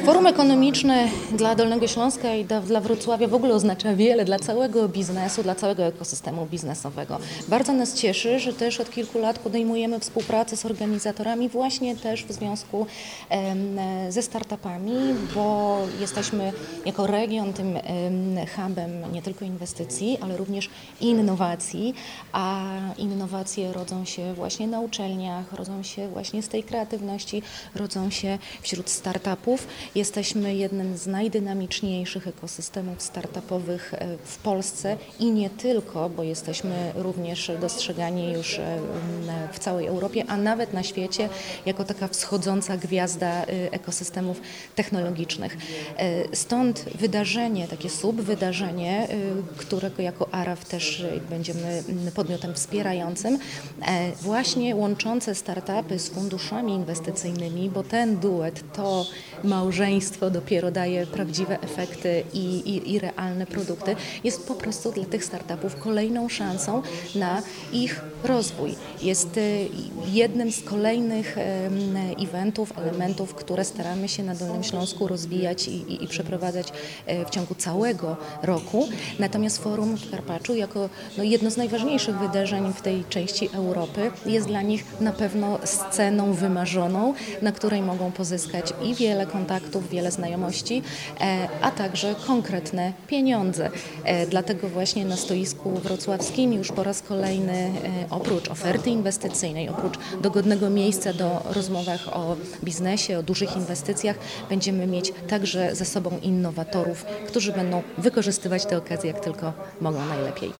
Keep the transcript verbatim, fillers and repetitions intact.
Forum Ekonomiczne dla Dolnego Śląska i dla, dla Wrocławia w ogóle oznacza wiele dla całego biznesu, dla całego ekosystemu biznesowego. Bardzo nas cieszy, że też od kilku lat podejmujemy współpracę z organizatorami właśnie też w związku em, ze startupami, bo jesteśmy jako region tym em, hubem nie tylko inwestycji, ale również innowacji, a innowacje rodzą się właśnie na uczelniach, rodzą się właśnie z tej kreatywności, rodzą się wśród startupów. Jesteśmy jednym z najdynamiczniejszych ekosystemów startupowych w Polsce i nie tylko, bo jesteśmy również dostrzegani już w całej Europie, a nawet na świecie jako taka wschodząca gwiazda ekosystemów technologicznych. Stąd wydarzenie, takie subwydarzenie, którego jako ARAW też będziemy podmiotem wspierającym, właśnie łączące startupy z funduszami inwestycyjnymi, bo ten duet, to małżeństwo dopiero daje prawdziwe efekty i, i, i realne produkty, jest po prostu dla tych startupów kolejną szansą na ich rozwój. Jest jednym z kolejnych eventów, elementów, które staramy się na Dolnym Śląsku rozwijać i, i, i przeprowadzać w ciągu całego roku. Natomiast Forum w Karpaczu jako no, jedno z najważniejszych wydarzeń w tej części Europy jest dla nich na pewno sceną wymarzoną, na której mogą pozyskać i wiele kontaktów, wiele znajomości, a także konkretne pieniądze. Dlatego właśnie na stoisku wrocławskim już po raz kolejny oprócz oferty inwestycyjnej, oprócz dogodnego miejsca do rozmowach o biznesie, o dużych inwestycjach, będziemy mieć także ze sobą innowatorów, którzy będą wykorzystywać te okazje jak tylko mogą najlepiej.